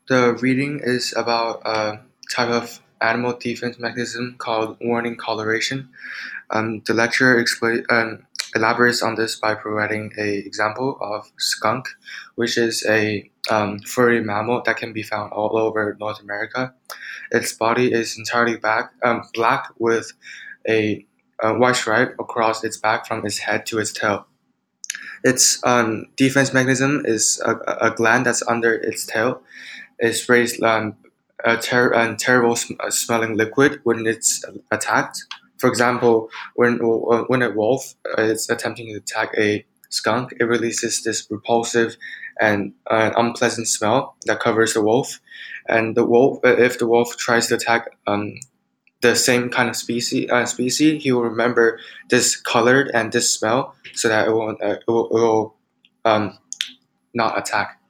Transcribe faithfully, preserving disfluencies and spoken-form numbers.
The reading is about a type of animal defense mechanism called warning coloration. Um, the lecturer expla- um, elaborates on this by providing a example of skunk, which is a um, furry mammal that can be found all over North America. Its body is entirely back, um, black with a, a white stripe across its back from its head to its tail. Its um, defense mechanism is a, a gland that's under its tail. It sprays um, a, ter- a terrible sm- uh, smelling liquid when it's attacked. For example, when uh, when a wolf uh, is attempting to attack a skunk, it releases this repulsive and uh, unpleasant smell that covers the wolf. And the wolf, uh, if the wolf tries to attack um, the same kind of species, uh, species, he will remember this color and this smell, so that it will, uh, it will, it will um, not attack.